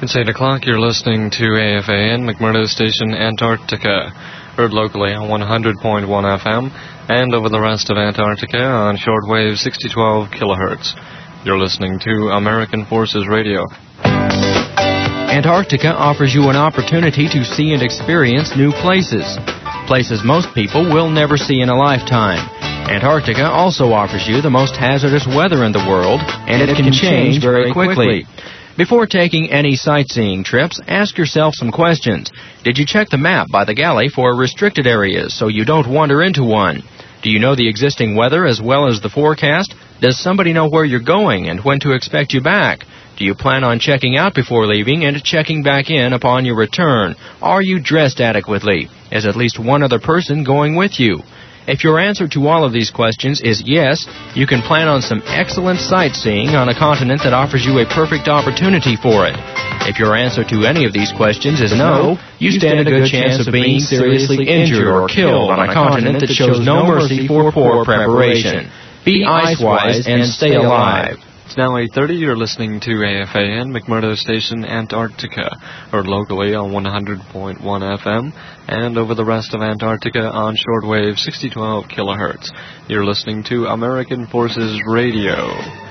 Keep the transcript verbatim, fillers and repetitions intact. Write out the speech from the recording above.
It's eight o'clock. You're listening to A F A N, McMurdo Station, Antarctica. Heard locally on one hundred point one F M and over the rest of Antarctica on shortwave sixty twelve kilohertz. You're listening to American Forces Radio. Antarctica offers you an opportunity to see and experience new places. Places most people will never see in a lifetime. Antarctica also offers you the most hazardous weather in the world, and, and it, it can, can change, change very quickly. Before taking any sightseeing trips, ask yourself some questions. Did you check the map by the galley for restricted areas so you don't wander into one? Do you know the existing weather as well as the forecast? Does somebody know where you're going and when to expect you back? Do you plan on checking out before leaving and checking back in upon your return? Are you dressed adequately? Is at least one other person going with you? If your answer to all of these questions is yes, you can plan on some excellent sightseeing on a continent that offers you a perfect opportunity for it. If your answer to any of these questions is no, you stand a good chance of being seriously injured or killed on a continent that shows no mercy for poor preparation. Be ice-wise and stay alive. It's now eight thirty. You're listening to A F A N, McMurdo Station, Antarctica. Heard locally on one hundred point one F M and over the rest of Antarctica on shortwave sixty twelve kilohertz. You're listening to American Forces Radio.